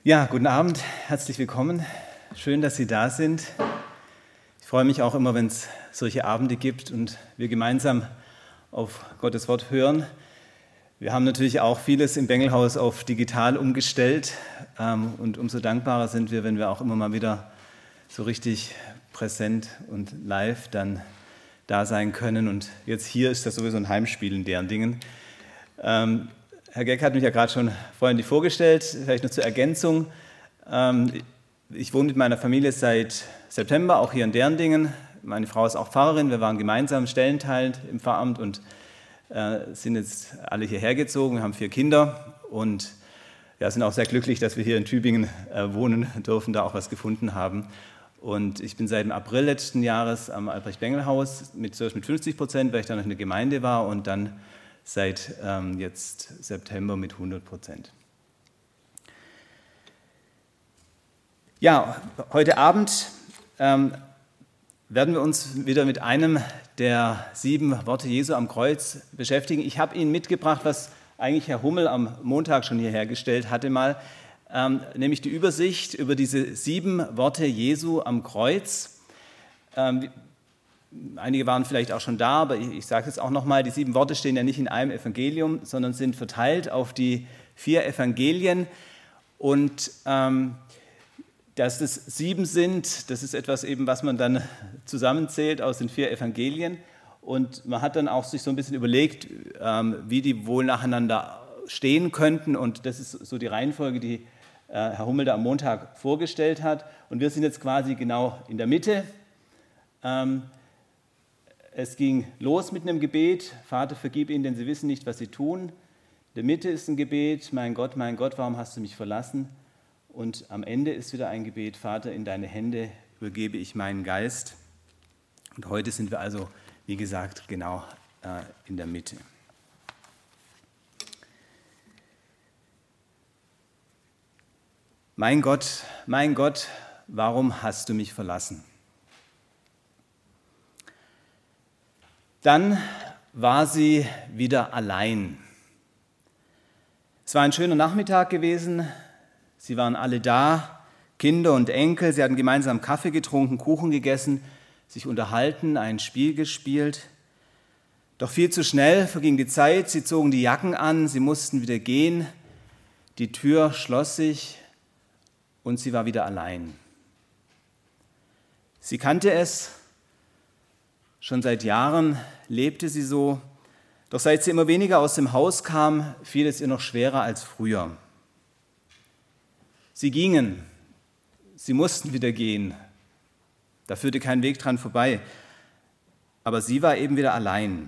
Ja, guten Abend, herzlich willkommen. Schön, dass Sie da sind. Ich freue mich auch immer, wenn es solche Abende gibt und wir gemeinsam auf Gottes Wort hören. Wir haben natürlich auch vieles im Bengelhaus auf digital umgestellt und umso dankbarer sind wir, wenn wir auch immer mal wieder so richtig präsent und live dann da sein können. Und jetzt hier ist das sowieso ein Heimspiel in deren Dingen. Herr Geck hat mich ja gerade schon freundlich vorgestellt, vielleicht noch zur Ergänzung. Ich wohne mit meiner Familie seit September, auch hier in Derendingen. Meine Frau ist auch Pfarrerin, wir waren gemeinsam stellenteilend im Pfarramt und sind jetzt alle hierher gezogen. Wir haben 4 Kinder und sind auch sehr glücklich, dass wir hier in Tübingen wohnen dürfen, da auch was gefunden haben. Und ich bin seit dem April letzten Jahres am Albrecht-Bengel-Haus mit 50%, weil ich da noch in der Gemeinde war und dann seit jetzt September mit 100%. Ja, heute Abend werden wir uns wieder mit einem der 7 Worte Jesu am Kreuz beschäftigen. Ich habe Ihnen mitgebracht, was eigentlich Herr Hummel am Montag schon hierher gestellt hatte mal, nämlich die Übersicht über diese 7 Worte Jesu am Kreuz. Einige waren vielleicht auch schon da, aber ich sage es auch nochmal, die 7 Worte stehen ja nicht in einem Evangelium, sondern sind verteilt auf die 4 Evangelien. Und dass es 7 sind, das ist etwas eben, was man zusammenzählt aus den 4 Evangelien. Und man hat dann auch sich so ein bisschen überlegt, wie die wohl nacheinander stehen könnten. Und das ist so die Reihenfolge, die Herr Hummel da am Montag vorgestellt hat. Und wir sind jetzt quasi genau in der Mitte. Es ging los mit einem Gebet, Vater, vergib ihnen, denn sie wissen nicht, was sie tun. In der Mitte ist ein Gebet, mein Gott, warum hast du mich verlassen? Und am Ende ist wieder ein Gebet, Vater, in deine Hände übergebe ich meinen Geist. Und heute sind wir also, wie gesagt, genau in der Mitte. Mein Gott, warum hast du mich verlassen? Dann war sie wieder allein. Es war ein schöner Nachmittag gewesen. Sie waren alle da, Kinder und Enkel. Sie hatten gemeinsam Kaffee getrunken, Kuchen gegessen, sich unterhalten, ein Spiel gespielt. Doch viel zu schnell verging die Zeit. Sie zogen die Jacken an, sie mussten wieder gehen. Die Tür schloss sich und sie war wieder allein. Sie kannte es. Schon seit Jahren lebte sie so, doch seit sie immer weniger aus dem Haus kam, fiel es ihr noch schwerer als früher. Sie gingen, sie mussten wieder gehen, da führte kein Weg dran vorbei, aber sie war eben wieder allein.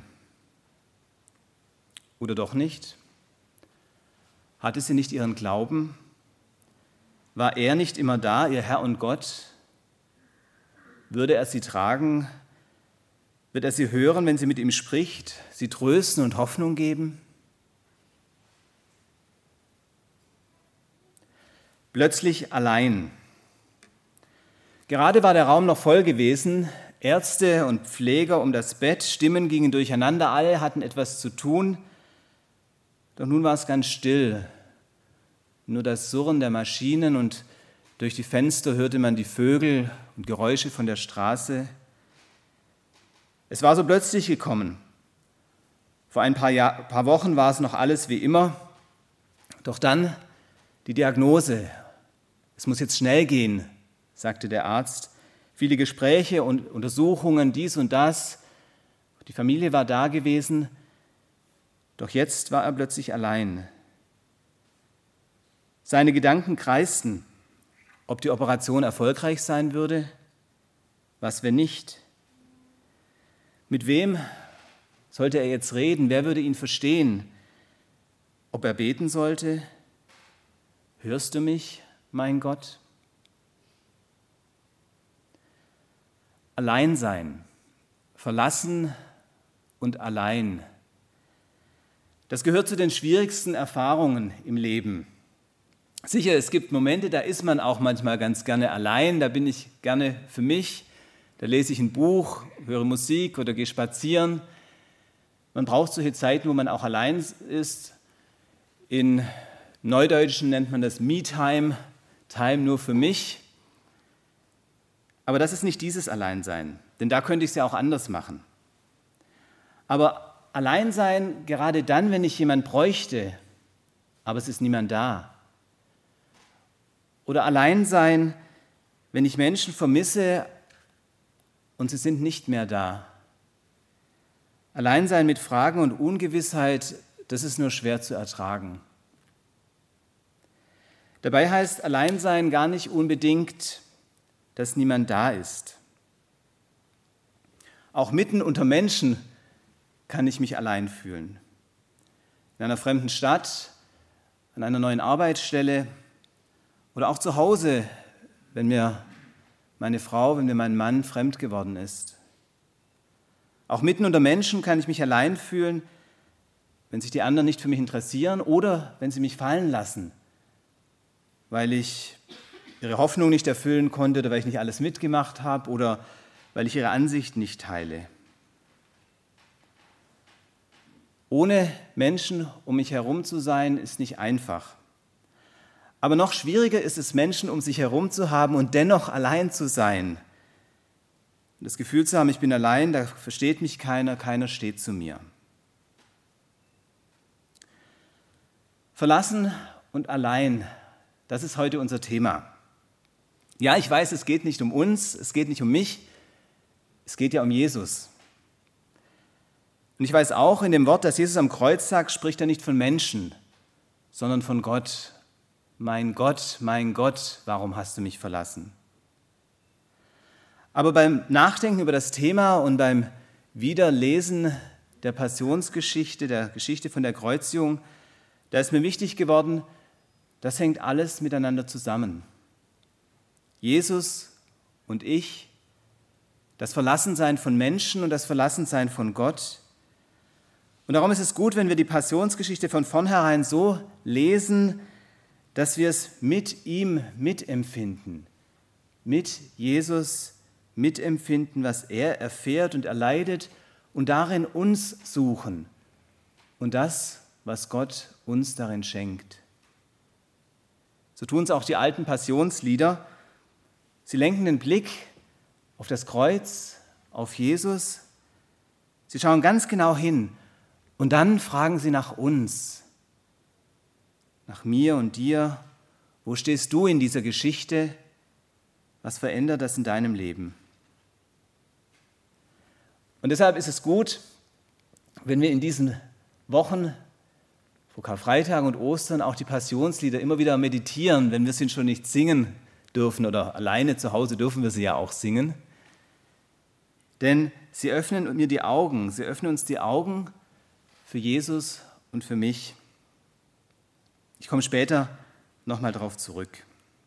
Oder doch nicht? Hatte sie nicht ihren Glauben? War er nicht immer da, ihr Herr und Gott? Würde er sie tragen? Wird er sie hören, wenn sie mit ihm spricht, sie trösten und Hoffnung geben? Plötzlich allein. Gerade war der Raum noch voll gewesen, Ärzte und Pfleger um das Bett, Stimmen gingen durcheinander, alle hatten etwas zu tun. Doch nun war es ganz still, nur das Surren der Maschinen und durch die Fenster hörte man die Vögel und Geräusche von der Straße. Es war so plötzlich gekommen. Vor ein paar Wochen war es noch alles wie immer. Doch dann die Diagnose. Es muss jetzt schnell gehen, sagte der Arzt. Viele Gespräche und Untersuchungen, dies und das. Die Familie war da gewesen. Doch jetzt war er plötzlich allein. Seine Gedanken kreisten, ob die Operation erfolgreich sein würde. Was, wenn nicht? Mit wem sollte er jetzt reden? Wer würde ihn verstehen? Ob er beten sollte? Hörst du mich, mein Gott? Allein sein, verlassen und allein. Das gehört zu den schwierigsten Erfahrungen im Leben. Sicher, es gibt Momente, da ist man auch manchmal ganz gerne allein, da bin ich gerne für mich. Da lese ich ein Buch, höre Musik oder gehe spazieren. Man braucht solche Zeiten, wo man auch allein ist. In Neudeutschen nennt man das Me-Time. Time nur für mich. Aber das ist nicht dieses Alleinsein, denn da könnte ich es ja auch anders machen. Aber Alleinsein gerade dann, wenn ich jemanden bräuchte, aber es ist niemand da. Oder Alleinsein, wenn ich Menschen vermisse und sie sind nicht mehr da. Alleinsein mit Fragen und Ungewissheit, das ist nur schwer zu ertragen. Dabei heißt Alleinsein gar nicht unbedingt, dass niemand da ist. Auch mitten unter Menschen kann ich mich allein fühlen. In einer fremden Stadt, an einer neuen Arbeitsstelle oder auch zu Hause, wenn mir meine Frau, wenn mir mein Mann fremd geworden ist. Auch mitten unter Menschen kann ich mich allein fühlen, wenn sich die anderen nicht für mich interessieren oder wenn sie mich fallen lassen, weil ich ihre Hoffnung nicht erfüllen konnte oder weil ich nicht alles mitgemacht habe oder weil ich ihre Ansicht nicht teile. Ohne Menschen um mich herum zu sein, ist nicht einfach. Aber noch schwieriger ist es, Menschen um sich herum zu haben und dennoch allein zu sein. Das Gefühl zu haben, ich bin allein, da versteht mich keiner, keiner steht zu mir. Verlassen und allein, das ist heute unser Thema. Ja, ich weiß, es geht nicht um uns, es geht nicht um mich, es geht ja um Jesus. Und ich weiß auch, in dem Wort, das Jesus am Kreuz sagt, spricht er nicht von Menschen, sondern von Gott. Mein Gott, warum hast du mich verlassen? Aber beim Nachdenken über das Thema und beim Wiederlesen der Passionsgeschichte, der Geschichte von der Kreuzigung, da ist mir wichtig geworden, das hängt alles miteinander zusammen. Jesus und ich, das Verlassensein von Menschen und das Verlassensein von Gott. Und darum ist es gut, wenn wir die Passionsgeschichte von vornherein so lesen, dass wir es mit ihm mitempfinden, mit Jesus mitempfinden, was er erfährt und erleidet und darin uns suchen und das, was Gott uns darin schenkt. So tun es auch die alten Passionslieder. Sie lenken den Blick auf das Kreuz, auf Jesus. Sie schauen ganz genau hin und dann fragen sie nach uns, nach mir und dir. Wo stehst du in dieser Geschichte? Was verändert das in deinem Leben? Und deshalb ist es gut, wenn wir in diesen Wochen vor Karfreitag und Ostern auch die Passionslieder immer wieder meditieren, wenn wir sie schon nicht singen dürfen oder alleine zu Hause dürfen wir sie ja auch singen. Denn sie öffnen mir die Augen, sie öffnen uns die Augen für Jesus und für mich. Ich komme später nochmal darauf zurück.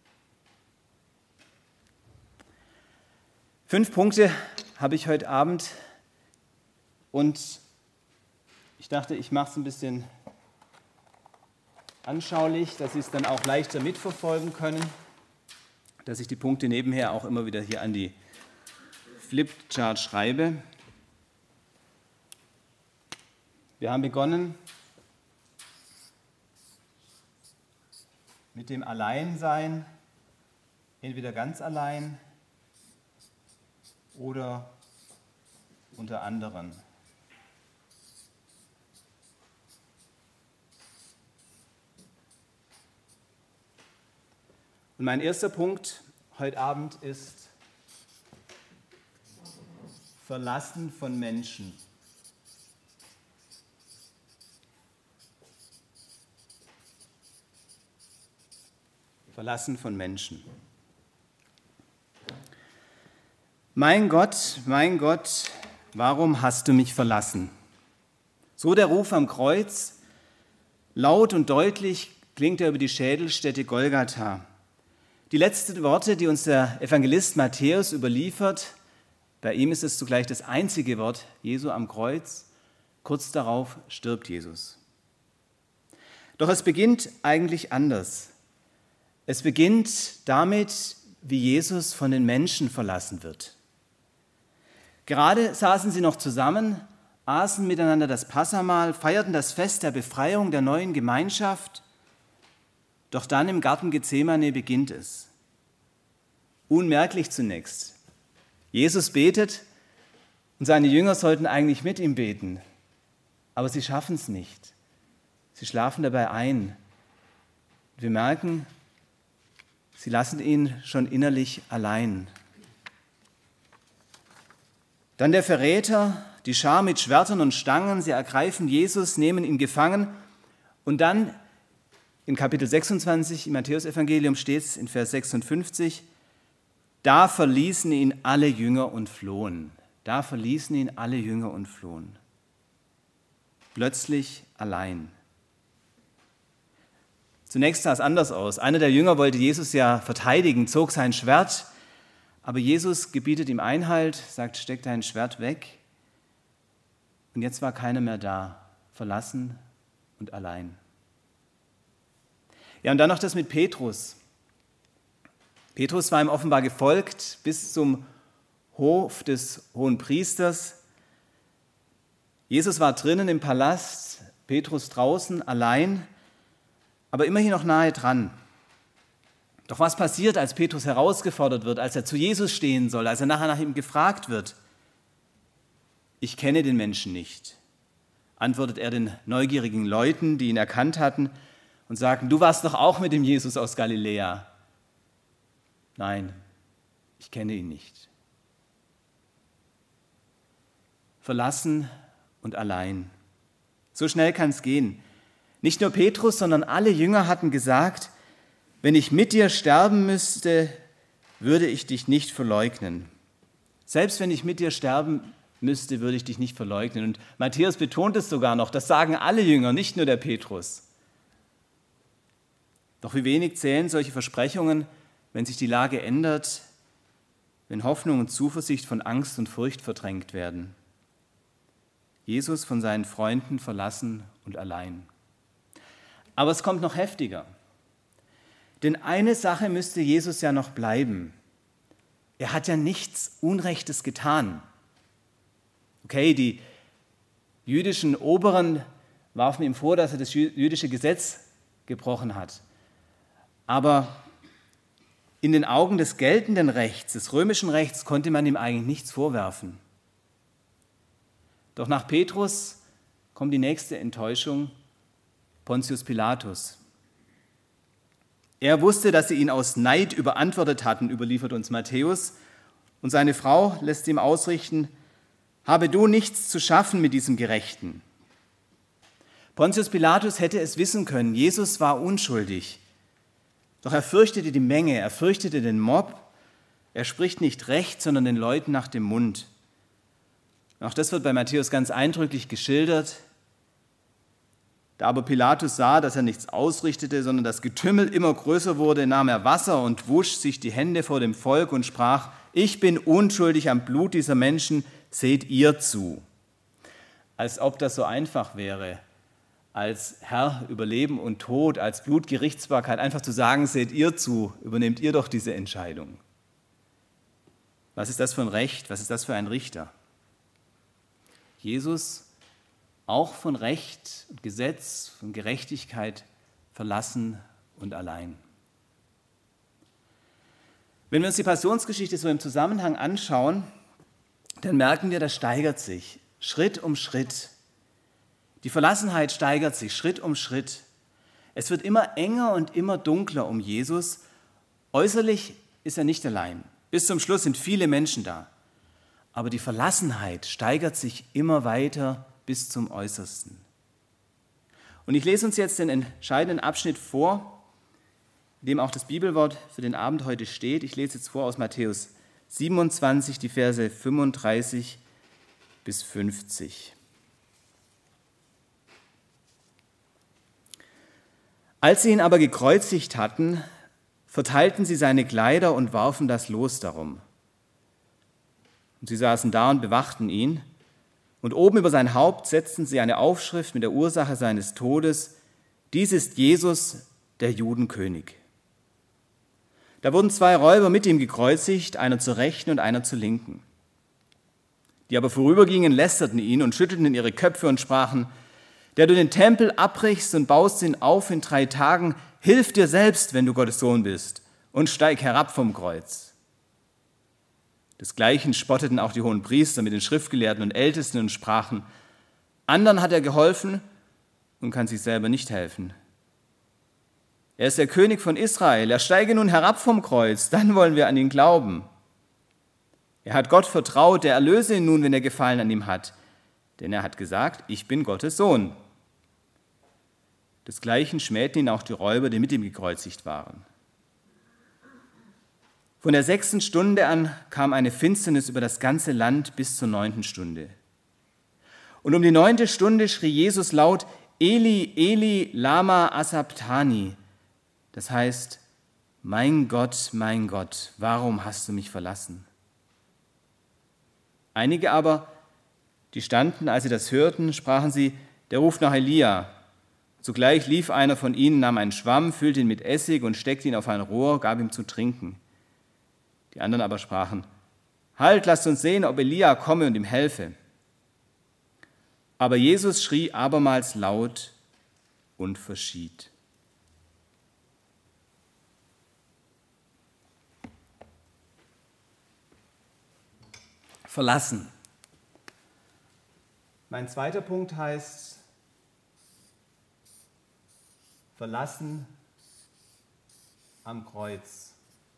5 Punkte habe ich heute Abend und ich dachte, ich mache es ein bisschen anschaulich, dass Sie es dann auch leichter mitverfolgen können, dass ich die Punkte nebenher auch immer wieder hier an die Flipchart schreibe. Wir haben begonnen mit dem Alleinsein, entweder ganz allein oder unter anderen. Und mein erster Punkt heute Abend ist Verlassen von Menschen. Verlassen von Menschen. Mein Gott, warum hast du mich verlassen? So der Ruf am Kreuz, laut und deutlich klingt er über die Schädelstätte Golgatha. Die letzten Worte, die uns der Evangelist Matthäus überliefert, bei ihm ist es zugleich das einzige Wort Jesu am Kreuz. Kurz darauf stirbt Jesus. Doch es beginnt eigentlich anders. Es beginnt damit, wie Jesus von den Menschen verlassen wird. Gerade saßen sie noch zusammen, aßen miteinander das Passahmahl, feierten das Fest der Befreiung der neuen Gemeinschaft. Doch dann im Garten Gethsemane beginnt es. Unmerklich zunächst. Jesus betet und seine Jünger sollten eigentlich mit ihm beten, aber sie schaffen es nicht. Sie schlafen dabei ein. Wir merken, sie lassen ihn schon innerlich allein. Dann der Verräter, die Schar mit Schwertern und Stangen, sie ergreifen Jesus, nehmen ihn gefangen und dann in Kapitel 26 im Matthäusevangelium steht es in Vers 56, da verließen ihn alle Jünger und flohen. Da verließen ihn alle Jünger und flohen. Plötzlich allein. Zunächst sah es anders aus. Einer der Jünger wollte Jesus ja verteidigen, zog sein Schwert, aber Jesus gebietet ihm Einhalt, sagt, steck dein Schwert weg. Und jetzt war keiner mehr da, verlassen und allein. Ja, und dann noch das mit Petrus. Petrus war ihm offenbar gefolgt bis zum Hof des Hohenpriesters. Jesus war drinnen im Palast, Petrus draußen, allein, aber immerhin noch nahe dran. Doch was passiert, als Petrus herausgefordert wird, als er zu Jesus stehen soll, als er nachher nach ihm gefragt wird? Ich kenne den Menschen nicht, antwortet er den neugierigen Leuten, die ihn erkannt hatten und sagten, du warst doch auch mit dem Jesus aus Galiläa. Nein, ich kenne ihn nicht. Verlassen und allein. So schnell kann es gehen. Nicht nur Petrus, sondern alle Jünger hatten gesagt, wenn ich mit dir sterben müsste, würde ich dich nicht verleugnen. Selbst wenn ich mit dir sterben müsste, würde ich dich nicht verleugnen. Und Matthäus betont es sogar noch, das sagen alle Jünger, nicht nur der Petrus. Doch wie wenig zählen solche Versprechungen, wenn sich die Lage ändert, wenn Hoffnung und Zuversicht von Angst und Furcht verdrängt werden. Jesus von seinen Freunden verlassen und allein. Aber es kommt noch heftiger. Denn eine Sache müsste Jesus ja noch bleiben. Er hat ja nichts Unrechtes getan. Okay, die jüdischen Oberen warfen ihm vor, dass er das jüdische Gesetz gebrochen hat. Aber in den Augen des geltenden Rechts, des römischen Rechts, konnte man ihm eigentlich nichts vorwerfen. Doch nach Petrus kommt die nächste Enttäuschung, Pontius Pilatus. Er wusste, dass sie ihn aus Neid überantwortet hatten, überliefert uns Matthäus, und seine Frau lässt ihm ausrichten, habe du nichts zu schaffen mit diesem Gerechten. Pontius Pilatus hätte es wissen können, Jesus war unschuldig. Doch er fürchtete die Menge, er fürchtete den Mob, er spricht nicht Recht, sondern den Leuten nach dem Mund. Auch das wird bei Matthäus ganz eindrücklich geschildert. Da aber Pilatus sah, dass er nichts ausrichtete, sondern das Getümmel immer größer wurde, nahm er Wasser und wusch sich die Hände vor dem Volk und sprach, ich bin unschuldig am Blut dieser Menschen, seht ihr zu. Als ob das so einfach wäre, als Herr über Leben und Tod, als Blutgerichtsbarkeit einfach zu sagen, seht ihr zu, übernehmt ihr doch diese Entscheidung. Was ist das für ein Recht? Was ist das für ein Richter? Jesus, auch von Recht und Gesetz, von Gerechtigkeit verlassen und allein. Wenn wir uns die Passionsgeschichte so im Zusammenhang anschauen, dann merken wir, das steigert sich Schritt um Schritt. Die Verlassenheit steigert sich Schritt um Schritt. Es wird immer enger und immer dunkler um Jesus. Äußerlich ist er nicht allein. Bis zum Schluss sind viele Menschen da. Aber die Verlassenheit steigert sich immer weiter bis zum Äußersten. Und ich lese uns jetzt den entscheidenden Abschnitt vor, in dem auch das Bibelwort für den Abend heute steht. Ich lese jetzt vor aus Matthäus 27, die Verse 35 bis 50. Als sie ihn aber gekreuzigt hatten, verteilten sie seine Kleider und warfen das Los darum. Und sie saßen da und bewachten ihn. Und oben über sein Haupt setzten sie eine Aufschrift mit der Ursache seines Todes. Dies ist Jesus, der Judenkönig. Da wurden 2 Räuber mit ihm gekreuzigt, einer zur Rechten und einer zur Linken. Die aber vorübergingen, lästerten ihn und schüttelten ihre Köpfe und sprachen, der du den Tempel abbrichst und baust ihn auf in 3 Tagen, hilf dir selbst, wenn du Gottes Sohn bist, und steig herab vom Kreuz. Desgleichen spotteten auch die hohen Priester mit den Schriftgelehrten und Ältesten und sprachen, anderen hat er geholfen und kann sich selber nicht helfen. Er ist der König von Israel, er steige nun herab vom Kreuz, dann wollen wir an ihn glauben. Er hat Gott vertraut, er erlöse ihn nun, wenn er Gefallen an ihm hat, denn er hat gesagt, ich bin Gottes Sohn. Desgleichen schmähten ihn auch die Räuber, die mit ihm gekreuzigt waren. Von der 6. Stunde an kam eine Finsternis über das ganze Land bis zur 9. Stunde. Und um die 9. Stunde schrie Jesus laut, Eli, Eli, lama asabtani. Das heißt, mein Gott, warum hast du mich verlassen? Einige aber, die standen, als sie das hörten, sprachen sie, der ruft nach Elia. Zugleich lief einer von ihnen, nahm einen Schwamm, füllte ihn mit Essig und steckte ihn auf ein Rohr, gab ihm zu trinken. Die anderen aber sprachen, halt, lasst uns sehen, ob Elia komme und ihm helfe. Aber Jesus schrie abermals laut und verschied. Verlassen. Mein zweiter Punkt heißt, verlassen am Kreuz.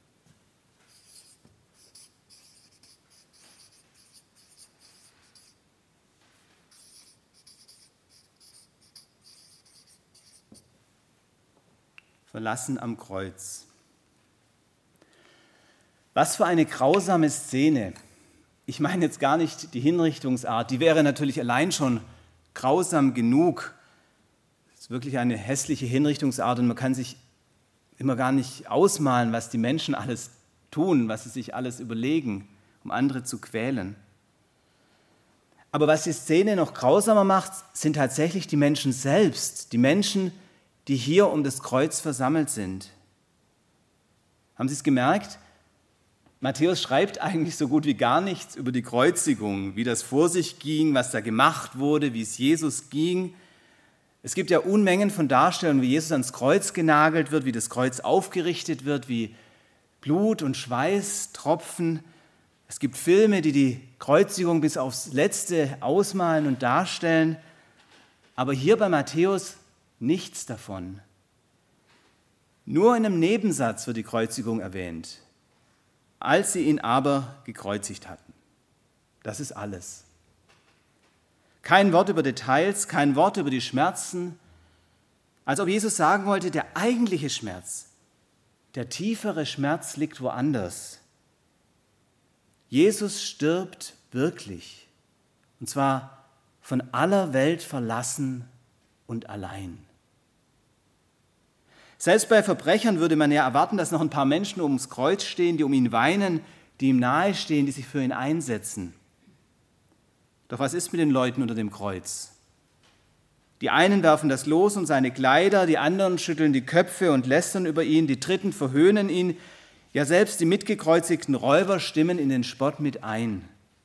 Verlassen am Kreuz. Was für eine grausame Szene. Ich meine jetzt gar nicht die Hinrichtungsart, die wäre natürlich allein schon grausam genug. Es ist wirklich eine hässliche Hinrichtungsart und man kann sich immer gar nicht ausmalen, was die Menschen alles tun, was sie sich alles überlegen, um andere zu quälen. Aber was die Szene noch grausamer macht, sind tatsächlich die Menschen selbst, die Menschen, die hier um das Kreuz versammelt sind. Haben Sie es gemerkt? Matthäus schreibt eigentlich so gut wie gar nichts über die Kreuzigung, wie das vor sich ging, was da gemacht wurde, wie es Jesus ging. Es gibt ja Unmengen von Darstellungen, wie Jesus ans Kreuz genagelt wird, wie das Kreuz aufgerichtet wird, wie Blut und Schweiß tropfen. Es gibt Filme, die die Kreuzigung bis aufs Letzte ausmalen und darstellen. Aber hier bei Matthäus nichts davon. Nur in einem Nebensatz wird die Kreuzigung erwähnt. Als sie ihn aber gekreuzigt hatten. Das ist alles. Kein Wort über Details, kein Wort über die Schmerzen, als ob Jesus sagen wollte, der eigentliche Schmerz, der tiefere Schmerz liegt woanders. Jesus stirbt wirklich, und zwar von aller Welt verlassen und allein. Selbst bei Verbrechern würde man ja erwarten, dass noch ein paar Menschen ums Kreuz stehen, die um ihn weinen, die ihm nahestehen, die sich für ihn einsetzen. Doch was ist mit den Leuten unter dem Kreuz? Die einen werfen das Los und seine Kleider, die anderen schütteln die Köpfe und lästern über ihn, die Dritten verhöhnen ihn, ja selbst die mitgekreuzigten Räuber stimmen in den Spott mit ein.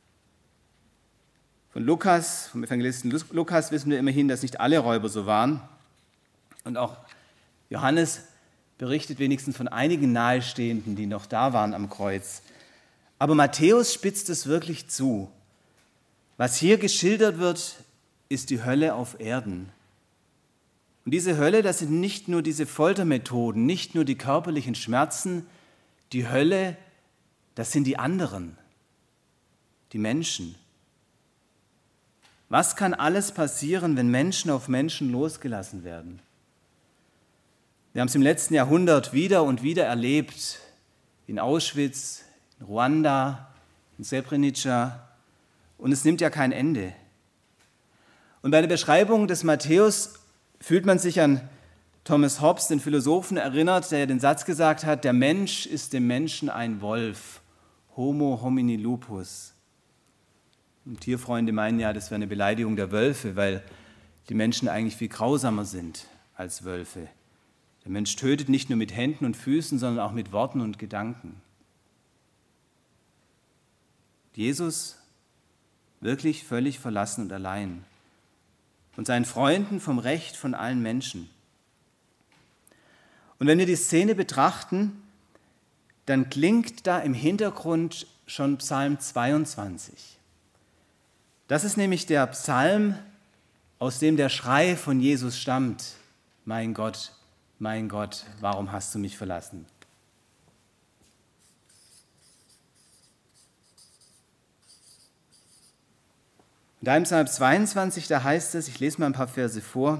Von Lukas, vom Evangelisten Lukas wissen wir immerhin, dass nicht alle Räuber so waren. Und auch Johannes berichtet wenigstens von einigen Nahestehenden, die noch da waren am Kreuz. Aber Matthäus spitzt es wirklich zu. Was hier geschildert wird, ist die Hölle auf Erden. Und diese Hölle, das sind nicht nur diese Foltermethoden, nicht nur die körperlichen Schmerzen. Die Hölle, das sind die anderen, die Menschen. Was kann alles passieren, wenn Menschen auf Menschen losgelassen werden? Wir haben es im letzten Jahrhundert wieder und wieder erlebt, in Auschwitz, in Ruanda, in Srebrenica, und es nimmt ja kein Ende. Und bei der Beschreibung des Matthäus fühlt man sich an Thomas Hobbes, den Philosophen, erinnert, der den Satz gesagt hat, der Mensch ist dem Menschen ein Wolf, Homo homini lupus. Und Tierfreunde meinen ja, das wäre eine Beleidigung der Wölfe, weil die Menschen eigentlich viel grausamer sind als Wölfe. Der Mensch tötet nicht nur mit Händen und Füßen, sondern auch mit Worten und Gedanken. Jesus wirklich völlig verlassen und allein. und seinen Freunden vom Recht von allen Menschen. Und wenn wir die Szene betrachten, dann klingt da im Hintergrund schon Psalm 22. Das ist nämlich der Psalm, aus dem der Schrei von Jesus stammt: Mein Gott, warum hast du mich verlassen? Und da im Psalm 22, da heißt es, ich lese mal ein paar Verse vor: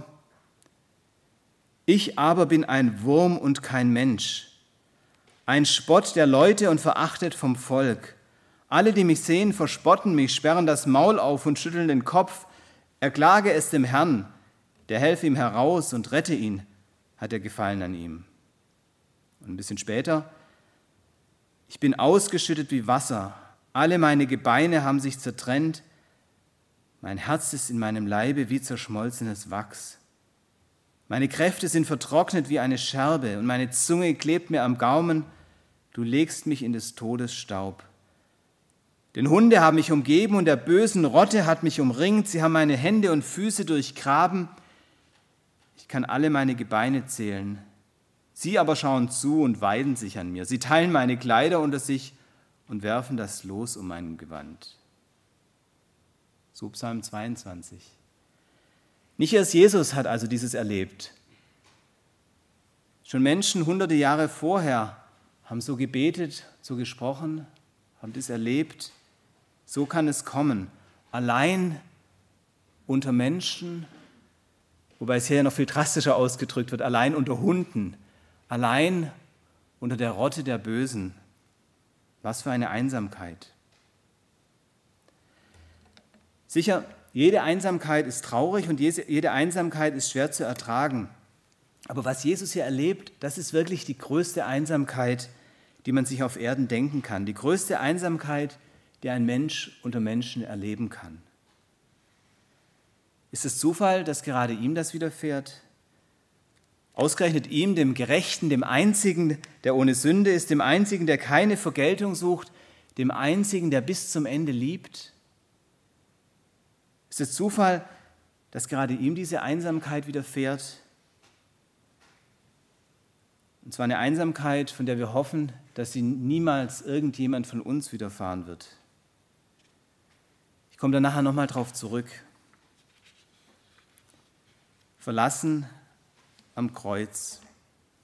Ich aber bin ein Wurm und kein Mensch, ein Spott der Leute und verachtet vom Volk. Alle, die mich sehen, verspotten mich, sperren das Maul auf und schütteln den Kopf. Erklage es dem Herrn, der helfe ihm heraus und rette ihn, hat er Gefallen an ihm. Und ein bisschen später: Ich bin ausgeschüttet wie Wasser, alle meine Gebeine haben sich zertrennt, mein Herz ist in meinem Leibe wie zerschmolzenes Wachs. Meine Kräfte sind vertrocknet wie eine Scherbe und meine Zunge klebt mir am Gaumen. Du legst mich in des Todes Staub. Denn Hunde haben mich umgeben und der bösen Rotte hat mich umringt. Sie haben meine Hände und Füße durchgraben. Ich kann alle meine Gebeine zählen. Sie aber schauen zu und weiden sich an mir. Sie teilen meine Kleider unter sich und werfen das Los um mein Gewand. So Psalm 22. Nicht erst Jesus hat also dieses erlebt. Schon Menschen hunderte Jahre vorher haben so gebetet, so gesprochen, haben das erlebt. So kann es kommen. Allein unter Menschen, wobei es hier ja noch viel drastischer ausgedrückt wird, allein unter Hunden, allein unter der Rotte der Bösen. Was für eine Einsamkeit. Sicher, jede Einsamkeit ist traurig und jede Einsamkeit ist schwer zu ertragen. Aber was Jesus hier erlebt, das ist wirklich die größte Einsamkeit, die man sich auf Erden denken kann. Die größte Einsamkeit, die ein Mensch unter Menschen erleben kann. Ist es Zufall, dass gerade ihm das widerfährt? Ausgerechnet ihm, dem Gerechten, dem Einzigen, der ohne Sünde ist, dem Einzigen, der keine Vergeltung sucht, dem Einzigen, der bis zum Ende liebt? Ist es Zufall, dass gerade ihm diese Einsamkeit widerfährt? Und zwar eine Einsamkeit, von der wir hoffen, dass sie niemals irgendjemand von uns widerfahren wird. Ich komme da nachher nochmal drauf zurück. Verlassen am Kreuz.